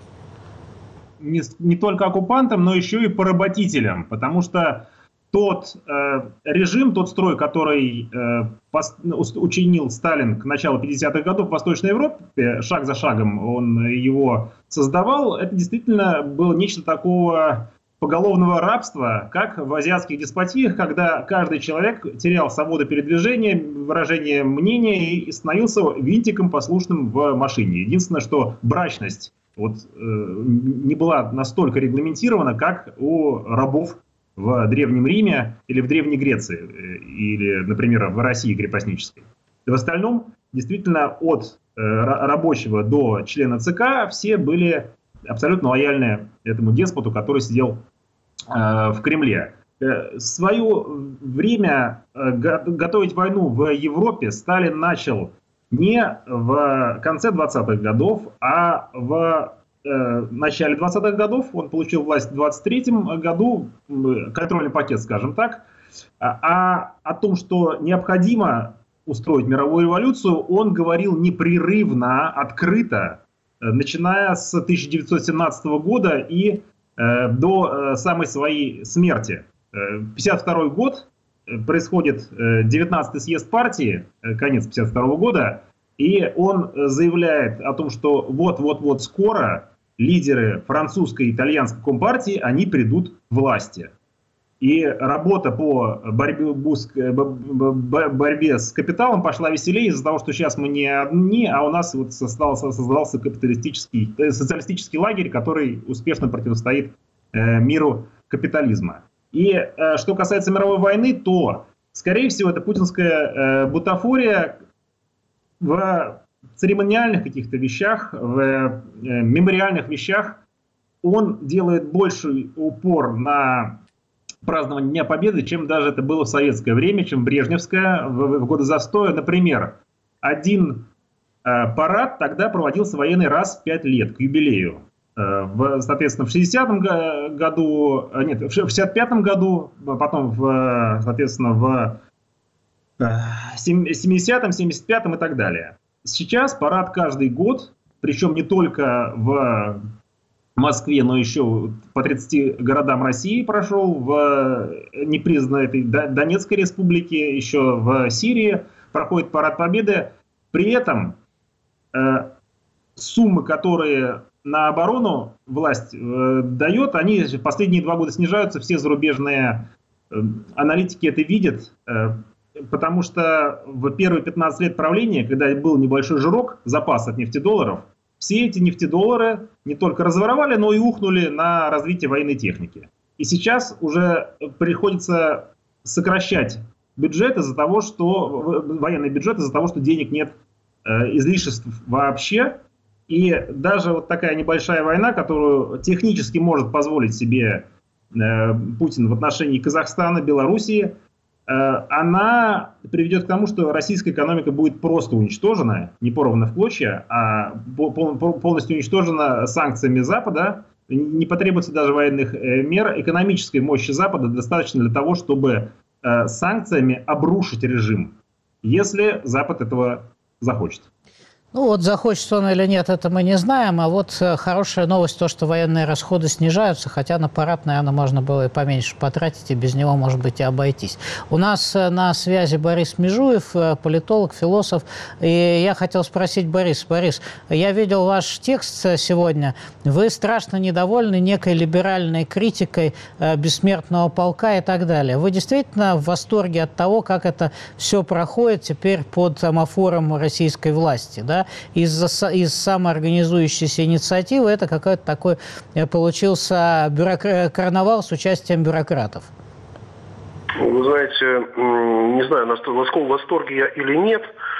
Не, не только оккупантом, но еще и поработителем, потому что тот э, режим, тот строй, который э, пос, учинил Сталин к началу пятидесятых годов в Восточной Европе, шаг за шагом он его создавал, это действительно было нечто такого поголовного рабства, как в азиатских деспотиях, когда каждый человек терял свободу передвижения, выражение мнения и становился винтиком послушным в машине. Единственное, что брачность вот, э, не была настолько регламентирована, как у рабов в Древнем Риме или в Древней Греции, или, например, в России крепостнической. И в остальном, действительно, от э, рабочего до члена ЦК все были абсолютно лояльны этому деспоту, который сидел э, в Кремле. Э, свое время э, готовить войну в Европе Сталин начал не в конце двадцатых годов, а в в начале двадцатых годов. Он получил власть в двадцать третьем году, контрольный пакет, скажем так. А о том, что необходимо устроить мировую революцию, он говорил непрерывно, открыто, начиная с тысяча девятьсот семнадцатого года и до самой своей смерти. пятьдесят второй год, происходит девятнадцатый съезд партии, конец пятьдесят второго года, и он заявляет о том, что вот-вот-вот скоро лидеры французской и итальянской компартии, они придут к власти. И работа по борьбе, борьбе с капиталом пошла веселее из-за того, что сейчас мы не одни, а у нас вот создался, создался капиталистический, социалистический лагерь, который успешно противостоит э, миру капитализма. И э, что касается мировой войны, то, скорее всего, это путинская э, бутафория в церемониальных каких-то вещах, в э, мемориальных вещах. Он делает больший упор на празднование Дня Победы, чем даже это было в советское время, чем брежневское, в, в годы застоя. Например, один э, парад тогда проводился военный раз в пять лет, к юбилею. Э, в, соответственно, в шестидесятом году, нет, в шестьдесят пятом году, потом, в, соответственно, в семидесятом, семьдесят пятом и так далее. Сейчас парад каждый год, причем не только в Москве, но еще по тридцати городам России прошел, в непризнанной этой Донецкой республике, еще в Сирии проходит парад Победы. При этом э, суммы, которые на оборону власть э, дает, они в последние два года снижаются, все зарубежные э, аналитики это видят. Э, Потому что в первые пятнадцать лет правления, когда был небольшой жирок, запас от нефтедолларов, все эти нефтедоллары не только разворовали, но и ухнули на развитие военной техники. И сейчас уже приходится сокращать бюджет из-за того, что военный бюджет из-за того, что денег нет, э, излишеств вообще. И даже вот такая небольшая война, которую технически может позволить себе э, Путин в отношении Казахстана, Белоруссии, она приведет к тому, что российская экономика будет просто уничтожена, не порвана в клочья, а полностью уничтожена санкциями Запада. Не потребуется даже военных мер. Экономической мощи Запада достаточно для того, чтобы санкциями обрушить режим, если Запад этого захочет. Ну вот, захочет он или нет, это мы не знаем. А вот хорошая новость, то, что военные расходы снижаются, хотя на парад, наверное, можно было и поменьше потратить, и без него, может быть, и обойтись. У нас на связи Борис Межуев, политолог, философ. И я хотел спросить Борис. Борис, я видел ваш текст сегодня. Вы страшно недовольны некой либеральной критикой бессмертного полка и так далее. Вы действительно в восторге от того, как это все проходит теперь под амофором российской власти, да? да, из-за из самоорганизующейся инициативы это какой-то такой получился бюрокра... карнавал с участием бюрократов? Вы знаете, не знаю, насколько в восторге я или нет.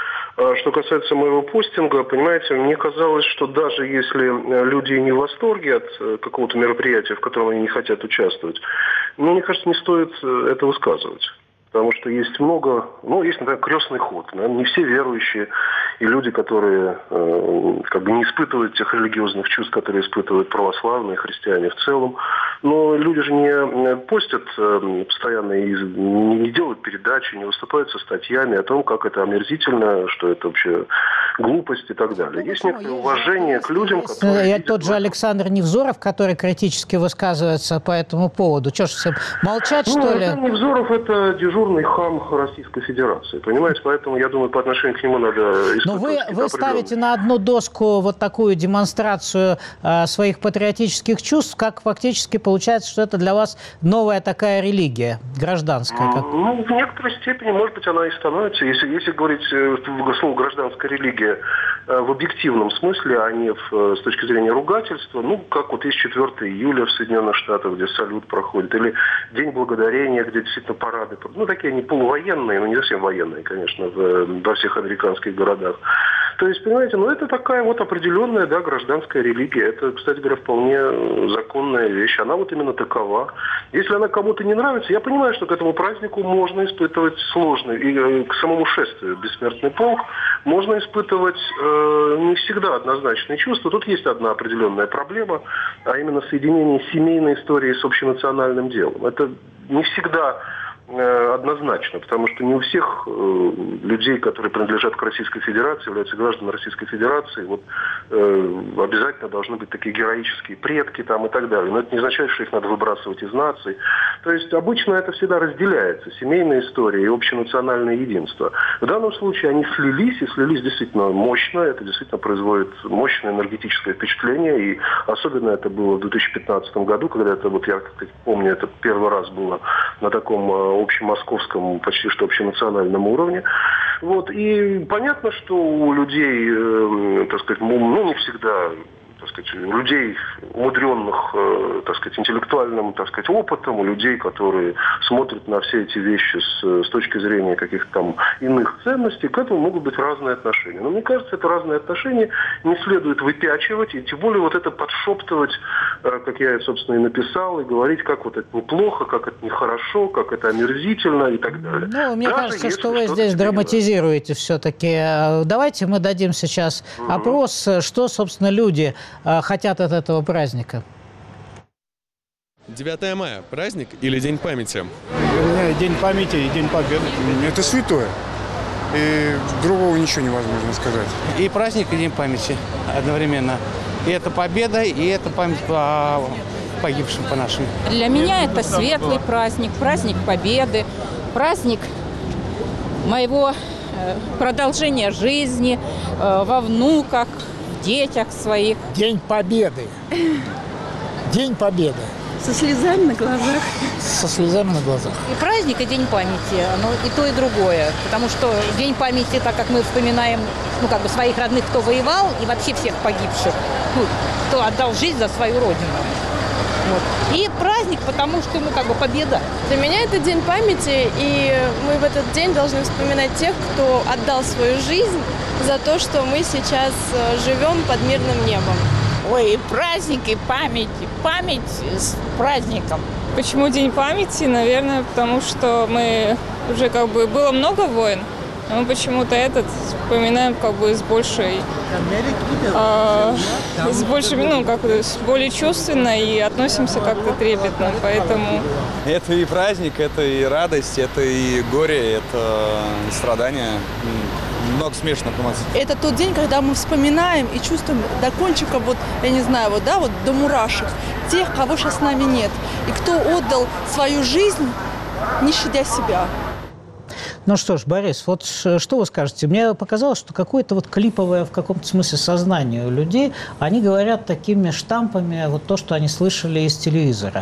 Что касается моего постинга, понимаете, мне казалось, что даже если люди не в восторге от какого-то мероприятия, в котором они не хотят участвовать, ну, мне кажется, не стоит это высказывать. Потому что есть много, ну, есть, например, крестный ход. Наверное, не все верующие и люди, которые э, как бы не испытывают тех религиозных чувств, которые испытывают православные христиане в целом. Но люди же не постят э, постоянно и не делают передачи, не выступают со статьями о том, как это омерзительно, что это вообще глупость и так далее. Ну, есть некоторое есть уважение к людям, которые... Я тот же Александр Невзоров, который критически высказывается по этому поводу. Что ж, всем молчать, ну, что ли? Александр Невзоров – это дежурный хам Российской Федерации, понимаете? Поэтому, я думаю, по отношению к нему надо испытывать. Но вы, вы ставите на одну доску вот такую демонстрацию э, своих патриотических чувств, как фактически получается, что это для вас новая такая религия, гражданская? Как... Ну, в некоторой степени, может быть, она и становится. Если, если говорить э, слово «гражданская религия» э, в объективном смысле, а не в, с точки зрения ругательства, ну, как вот есть четвёртого июля в Соединенных Штатах, где салют проходит, или День Благодарения, где действительно парады. Ну, такие они полувоенные, но не совсем военные, конечно, в, во всех американских городах. То есть, понимаете, ну это такая вот определенная, да, гражданская религия. Это, кстати говоря, вполне законная вещь. Она вот именно такова. Если она кому-то не нравится, я понимаю, что к этому празднику можно испытывать сложный, и к самому шествию «Бессмертный полк» можно испытывать э, не всегда однозначные чувства. Тут есть одна определенная проблема, а именно соединение семейной истории с общенациональным делом. Это не всегда однозначно, потому что не у всех э, людей, которые принадлежат к Российской Федерации, являются гражданами Российской Федерации, вот э, обязательно должны быть такие героические предки там и так далее. Но это не означает, что их надо выбрасывать из наций. То есть обычно это всегда разделяется, семейная история и общенациональное единство. В данном случае они слились, и слились действительно мощно, это действительно производит мощное энергетическое впечатление, и особенно это было в две тысячи пятнадцатом году, когда это, вот я как помню, это первый раз было на таком общемосковском, почти что общенациональном уровне. Вот. И понятно, что у людей, э, так сказать, ну, не всегда, так сказать, у людей, умудренных, э, так сказать, интеллектуальным, так сказать, опытом, у людей, которые смотрят на все эти вещи с, с точки зрения каких-то там иных ценностей, к этому могут быть разные отношения. Но мне кажется, это разные отношения не следует выпячивать, и тем более вот это подшептывать, э, как я, собственно, и написал, и говорить, как вот это неплохо, как это нехорошо, как это омерзительно и так далее. Ну, мне Даже кажется, что вы здесь драматизируете все-таки. Давайте мы дадим сейчас угу. опрос, что, собственно, люди хотят от этого праздника. девятое мая – праздник или День памяти? День памяти и День Победы. Это святое. И другого ничего невозможно сказать. И праздник, и День памяти одновременно. И это победа, и это память по погибшим, по нашим. Для меня это светлый праздник, праздник Победы, праздник моего продолжения жизни во внуках, детях своих. День Победы. День Победы. Со слезами на глазах. Со слезами на глазах. И праздник, и День памяти, оно и то, и другое. Потому что День памяти, так как мы вспоминаем, ну, как бы своих родных, кто воевал, и вообще всех погибших, ну, кто отдал жизнь за свою родину. Вот. И праздник, потому что, ну, как бы победа. Для меня это День памяти, и мы в этот день должны вспоминать тех, кто отдал свою жизнь за то, что мы сейчас живем под мирным небом. Ой, и праздник, и память, и память с праздником. Почему День памяти? Наверное, потому что мы уже как бы было много войн, но мы почему-то этот вспоминаем как бы с большей, э, с большей, ну, как бы, с более чувственно и относимся как-то трепетно, поэтому... Это и праздник, это и радость, это и горе, это страдания. Много смешанных эмоций. Это тот день, когда мы вспоминаем и чувствуем до кончика, вот, я не знаю, вот, да, вот до мурашек, тех, кого сейчас с нами нет, и кто отдал свою жизнь, не щадя себя. Ну что ж, Борис, вот что вы скажете? Мне показалось, что какое-то вот клиповое в каком-то смысле сознание у людей, они говорят такими штампами вот то, что они слышали из телевизора.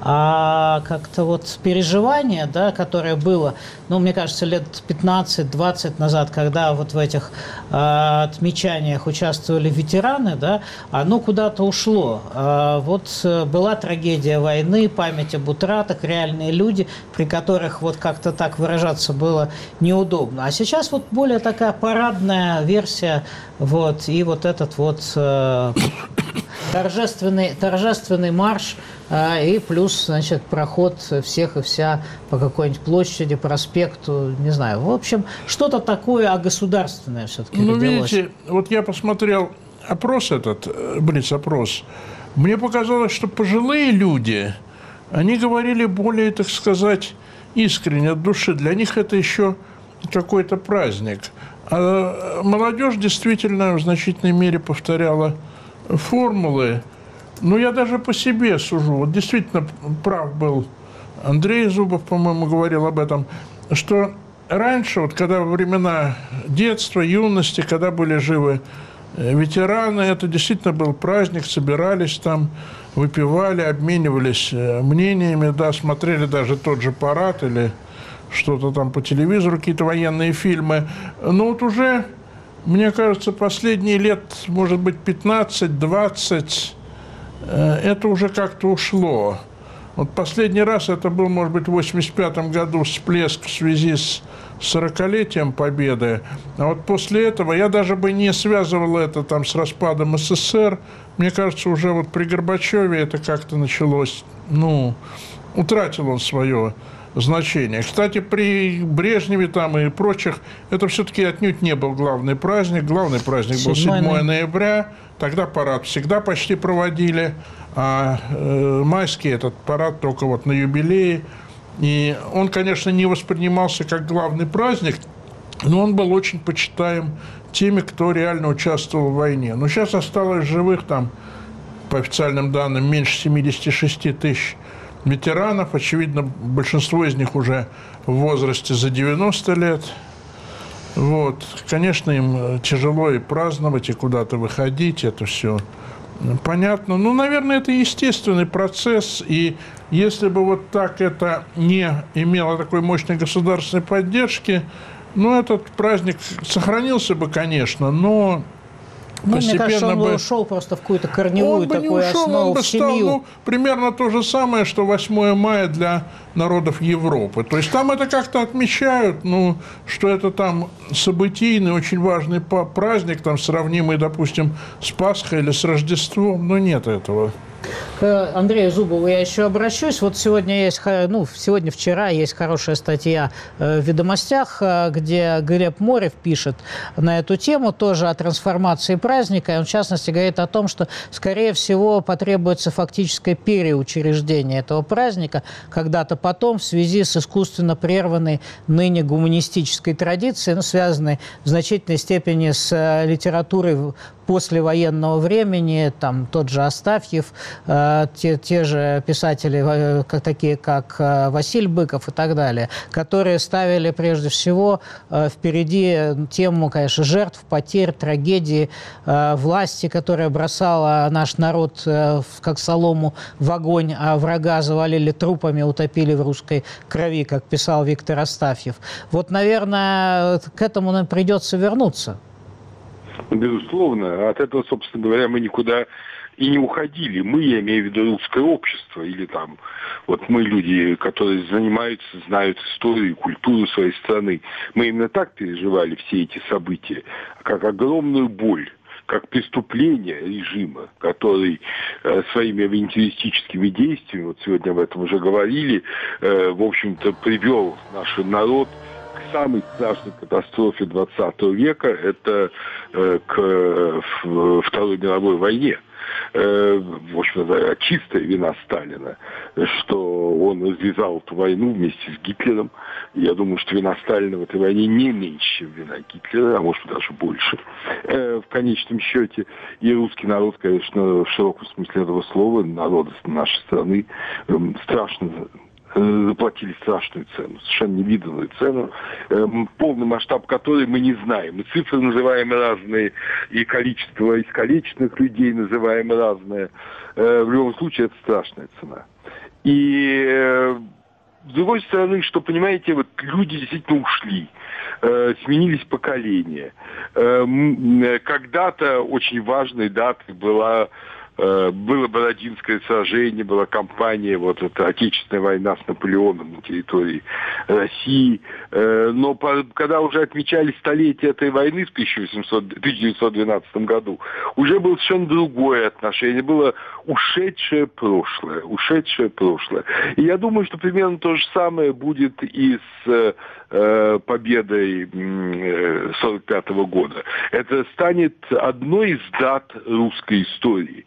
А как-то вот переживание, да, которое было, ну, мне кажется, лет пятнадцать-двадцать назад, когда вот в этих э, отмечаниях участвовали ветераны, да, оно куда-то ушло. А вот была трагедия войны, память об утратах, реальные люди, при которых вот как-то так выражаться было неудобно. А сейчас вот более такая парадная версия, вот, и вот этот вот э, торжественный, торжественный марш, э, и плюс, значит, проход всех и вся по какой-нибудь площади, проспекту, не знаю. В общем, что-то такое огосударственное все-таки ну, родилось. Видите, вот я посмотрел опрос этот, блиц-опрос, мне показалось, что пожилые люди, они говорили более, так сказать, искренне, от души. Для них это еще какой-то праздник. А молодежь действительно в значительной мере повторяла формулы. Но я даже по себе сужу. Вот действительно прав был Андрей Зубов, по-моему, говорил об этом, что раньше, вот когда во времена детства, юности, когда были живы ветераны, это действительно был праздник, собирались там, выпивали, обменивались мнениями, да, смотрели даже тот же парад или что-то там по телевизору, какие-то военные фильмы. Но вот уже, мне кажется, последние лет, может быть, пятнадцать-двадцать, это уже как-то ушло. Вот последний раз это был, может быть, в восемьдесят пятом году всплеск в связи с сорокалетием Победы. А вот после этого я даже бы не связывал это там с распадом СССР. Мне кажется, уже вот при Горбачеве это как-то началось, ну, утратил он свое значение. Кстати, при Брежневе там и прочих, это все-таки отнюдь не был главный праздник. Главный праздник был седьмое ноября. Тогда парад всегда почти проводили. А э, майский этот парад только вот на юбилее. И он, конечно, не воспринимался как главный праздник, но он был очень почитаем теми, кто реально участвовал в войне. Но сейчас осталось живых там, по официальным данным, меньше семьдесят шесть тысяч ветеранов. Очевидно, большинство из них уже в возрасте за девяносто лет. Вот. Конечно, им тяжело и праздновать, и куда-то выходить, это все понятно. Ну, наверное, это естественный процесс, и если бы вот так это не имело такой мощной государственной поддержки, ну, этот праздник сохранился бы, конечно, но ну, постепенно мне кажется, он бы... ушел просто в какую-то корневую он бы такую не ушел, основу он бы в семью. стал, ну, примерно то же самое, что восьмое мая для народов Европы. То есть там это как-то отмечают, ну, что это там событийный, очень важный праздник, там, сравнимый, допустим, с Пасхой или с Рождеством, но нет этого. К Андрею Зубову я еще обращусь. Вот сегодня есть, ну, сегодня-вчера есть хорошая статья в «Ведомостях», где Глеб Морев пишет на эту тему тоже о трансформации праздника. И он, в частности, говорит о том, что, скорее всего, потребуется фактическое переучреждение этого праздника когда-то потом в связи с искусственно прерванной ныне гуманистической традицией, ну, связанной в значительной степени с литературой послевоенного времени, там тот же Астафьев, э, те, те же писатели, э, как, такие как э, Василий Быков и так далее, которые ставили прежде всего э, впереди тему, конечно, жертв, потерь, трагедии, э, власти, которая бросала наш народ э, как солому в огонь, а врага завалили трупами, утопили в русской крови, как писал Виктор Астафьев. Вот, наверное, к этому нам придется вернуться. Безусловно. От этого, собственно говоря, мы никуда и не уходили. Мы, я имею в виду русское общество, или там, вот мы люди, которые занимаются, знают историю и культуру своей страны. Мы именно так переживали все эти события, как огромную боль, как преступление режима, который э, своими авантюристическими действиями, вот сегодня об этом уже говорили, э, в общем-то, привел наш народ к самой страшной катастрофе двадцатого века, это э, к э, Второй мировой войне. Э, в общем-то, чистая вина Сталина, что он развязал эту войну вместе с Гитлером. Я думаю, что вина Сталина в этой войне не меньше, чем вина Гитлера, а может быть даже больше. Э, в конечном счете, и русский народ, конечно, в широком смысле этого слова, народ нашей страны, э, страшно заплатили страшную цену, совершенно невиданную цену, полный масштаб которой мы не знаем. И цифры называем разные, и количество искалеченных людей называем разное. В любом случае, это страшная цена. И с другой стороны, что, понимаете, вот люди действительно ушли, сменились поколения. Когда-то очень важной датой была было Бородинское сражение, была кампания, вот эта Отечественная война с Наполеоном на территории России. Но по, когда уже отмечали столетие этой войны в тысяча девятьсот двенадцатом году, уже было совершенно другое отношение, было ушедшее прошлое, ушедшее прошлое. И я думаю, что примерно то же самое будет и с э, победой э, сорок пятого года. Это станет одной из дат русской истории,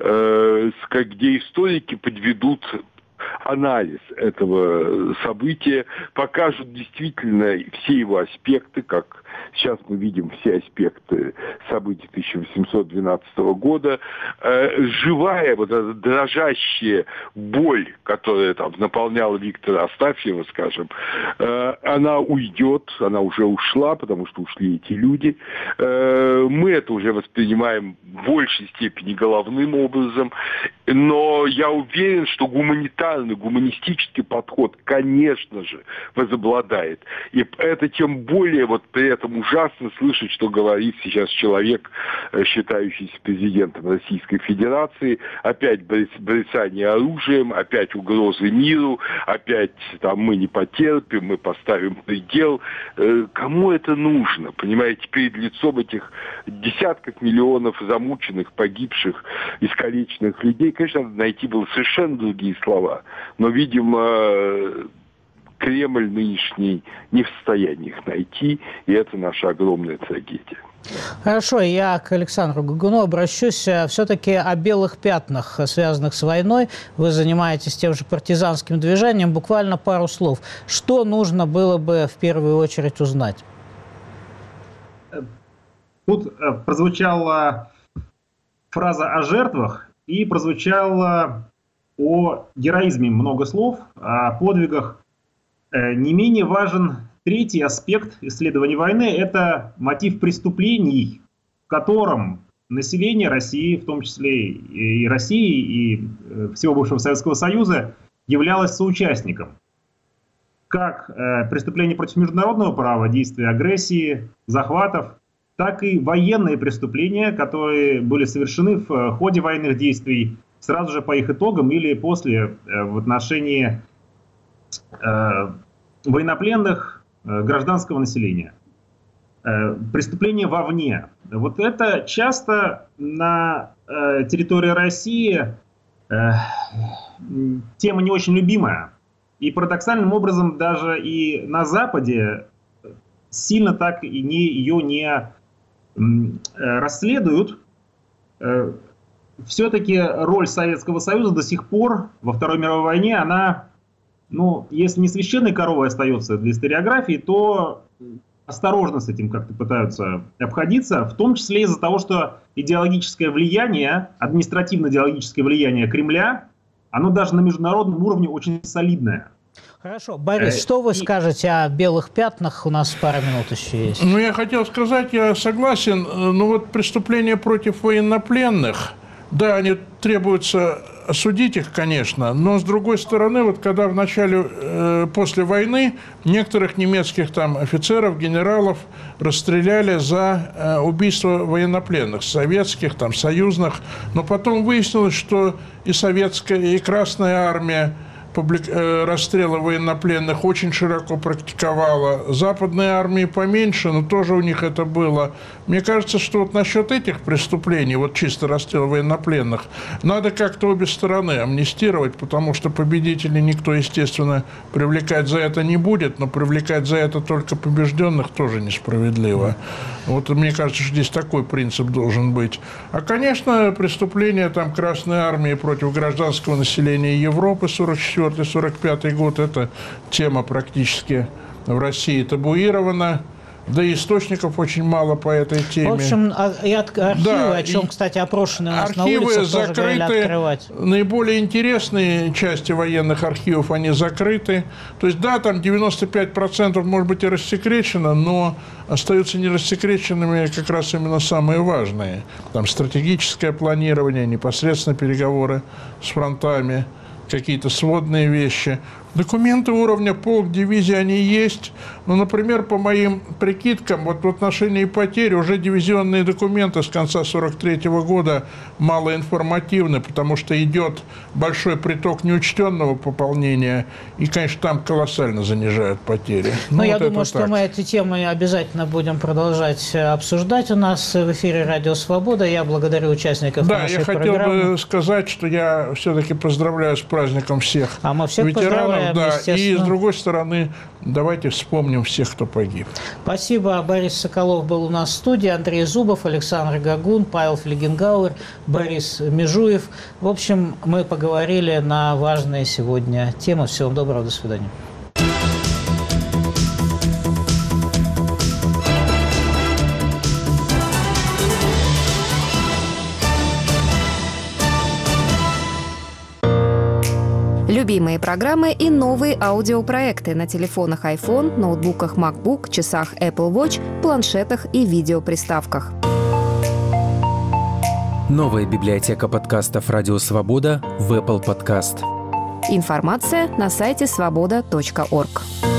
где историки подведут анализ этого события, покажут действительно все его аспекты, как сейчас мы видим все аспекты событий тысяча восемьсот двенадцатого года. Живая, вот эта дрожащая боль, которая там наполняла Виктора Астафьева, скажем, она уйдет, она уже ушла, потому что ушли эти люди. Мы это уже воспринимаем в большей степени головным образом, но я уверен, что гуманитарный, гуманистический подход, конечно же, возобладает. И это тем более вот при этом ужасно слышать, что говорит сейчас человек, считающийся президентом Российской Федерации, опять брецание оружием, опять угрозы миру, опять там мы не потерпим, мы поставим предел. Кому это нужно? Понимаете, перед лицом этих десятков миллионов замученных, погибших, искалеченных людей, конечно, надо найти было совершенно другие слова. Но, видимо, Кремль нынешний не в состоянии их найти, и это наша огромная трагедия. Хорошо, я к Александру Гогуну обращусь. Все-таки о белых пятнах, связанных с войной. Вы занимаетесь тем же партизанским движением. Буквально пару слов. Что нужно было бы в первую очередь узнать? Тут прозвучала фраза о жертвах и прозвучало о героизме много слов, о подвигах. Не менее важен третий аспект исследования войны – это мотив преступлений, в котором население России, в том числе и России, и всего бывшего Советского Союза, являлось соучастником. Как преступления против международного права, действия агрессии, захватов, так и военные преступления, которые были совершены в ходе военных действий, сразу же по их итогам или после в отношении э, военнопленных, э, гражданского населения. Э, преступления вовне. Вот это часто на э, территории России э, тема не очень любимая. И парадоксальным образом даже и на Западе сильно так и не, ее не э, расследуют. Э, Все-таки роль Советского Союза до сих пор во Второй мировой войне, она, ну, если не священной коровой остается для историографии, то осторожно с этим как-то пытаются обходиться, в том числе из-за того, что идеологическое влияние, административно-идеологическое влияние Кремля, оно даже на международном уровне очень солидное. Хорошо. Борис, э, что вы и... скажете о белых пятнах? У нас пара минут еще есть. Ну, я хотел сказать, я согласен, но вот преступления против военнопленных, да, они требуется осудить их, конечно, но с другой стороны, вот когда в начале, э, после войны некоторых немецких там офицеров, генералов расстреляли за э, убийство военнопленных, советских, там, союзных, но потом выяснилось, что и советская, и Красная армия публик... э, расстрелы военнопленных очень широко практиковала. Западные армии поменьше, но тоже у них это было. Мне кажется, что вот насчет этих преступлений, вот чисто расстрел военнопленных, надо как-то обе стороны амнистировать, потому что победителей никто, естественно, привлекать за это не будет, но привлекать за это только побежденных тоже несправедливо. Вот мне кажется, что здесь такой принцип должен быть. А, конечно, преступления там Красной армии против гражданского населения Европы сорок четвёртый сорок пятый год, это тема практически в России табуирована. да и источников очень мало по этой теме. В общем, и архивы, да, о чем, кстати, опрошенные у нас на улицах, тоже говорили открывать. Наиболее интересные части военных архивов, они закрыты. То есть, да, там девяносто пять процентов может быть и рассекречено, но остаются нерассекреченными как раз именно самые важные. Там стратегическое планирование, непосредственно переговоры с фронтами, какие-то сводные вещи. Документы уровня полк, дивизии, они есть. Но, например, по моим прикидкам, вот в отношении потерь уже дивизионные документы с конца сорок третьего года малоинформативны, потому что идет большой приток неучтенного пополнения, и, конечно, там колоссально занижают потери. Но ну, я вот думаю, что так. мы эти темы обязательно будем продолжать обсуждать у нас в эфире «Радио Свобода». Я благодарю участников да, нашей я хотел программы. бы сказать, что я все-таки поздравляю с праздником всех а мы всех ветеранов. Да, и, с другой стороны, стороны, давайте вспомним всех, кто погиб. Спасибо. Борис Соколов был у нас в студии, Андрей Зубов, Александр Гагун, Павел Флегенгауэр, Борис Межуев. В общем, мы поговорили на важные сегодня темы. Всего доброго, до свидания. Любимые программы и новые аудиопроекты на телефонах iPhone, ноутбуках MacBook, часах Apple Watch, планшетах и видеоприставках. Новая библиотека подкастов «Радио Свобода» в Apple Podcast. Информация на сайте свобода точка орг.